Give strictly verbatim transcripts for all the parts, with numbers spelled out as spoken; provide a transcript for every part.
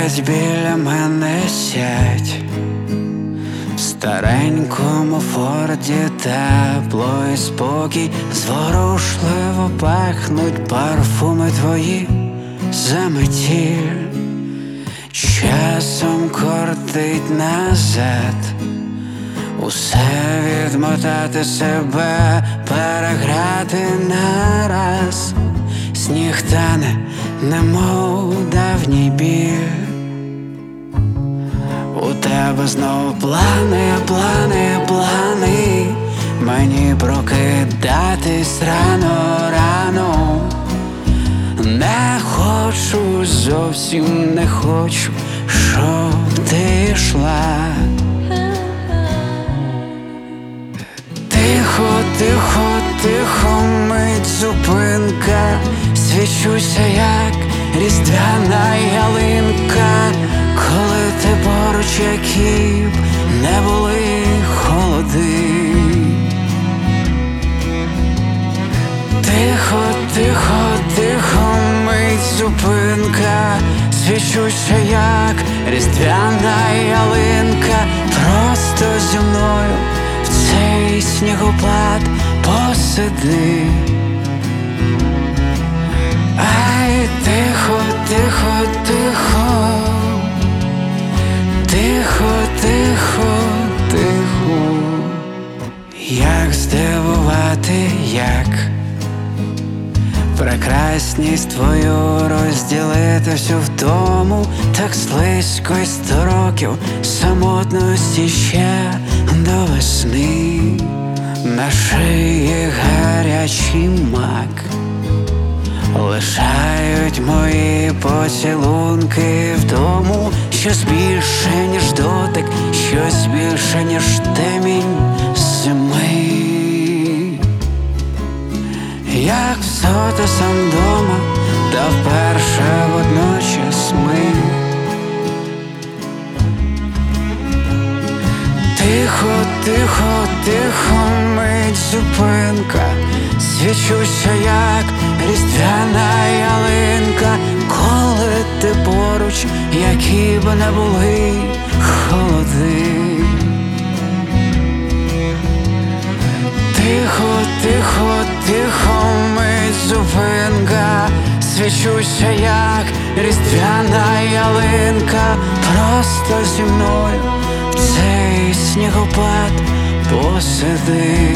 сядь біля мене, сядь. В старенькому Форді тепло і спокій, зворушливо пахнуть парфуми твої заметіль. Часом кортить назад, усе відмотати себе, переграти нараз. Сніг тане, немов давній біль. У тебе знов плани, плани, плани, мені прокидатись рано, рано. Не хочу, зовсім не хочу, щоб ти йшла. Тихо, тихо, тихо, мить зупинка, свічуся, як різдвяна ялинка, коли ти поруч, які б не були холоди. Тихо, тихо, тихо, мить зупинка, свічуся, як різдвяна ялинка, просто зі мною в цей снігопад посиди. Ай, тихо, тихо, тихо, тихо, тихо, тихо. Як здивувати, як прекрасність твою розділити всю втому, так слизько й сто років самотності ще до весни. На шиї гарячий мак лишають мої поцілунки в тому, щось більше, ніж дотик, щось більше, ніж темінь зими. Як всота сам дома, та вперше водночас ми. Тихо, тихо, тихо, мить зупинка, свічуся, як різдвяна ялинка, коли ти поруч, які б не були холоди. Тихо, тихо, тихо, мить зупинка, свічуся, як різдвяна ялинка, просто зі мною в цей снігопад посиди.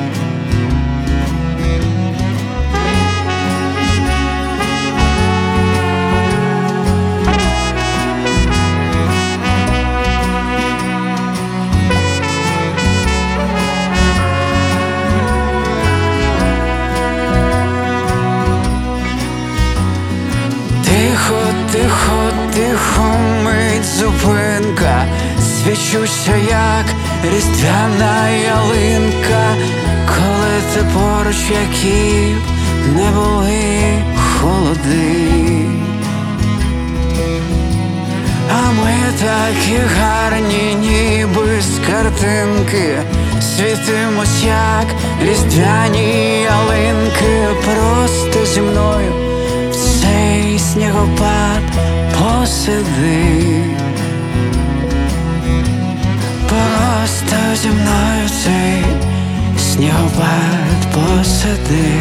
Тихо, тихо, тихо, мить зупинка, свічуся, як різдвяна ялинка, коли ти поруч, які не були холоди. А ми такі гарні, ніби з картинки, світимось, як різдвяні ялинки, просто зі мною в цей снігопад посиди. Просто зі мною в цей снігопад посиди.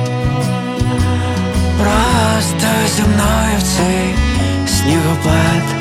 Просто зі мною в цей снігопад